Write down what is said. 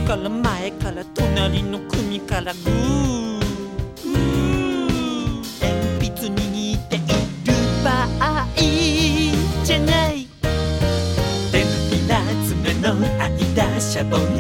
から前から隣の組からグー鉛筆握っている場合じゃない。手のひら爪の間シャボン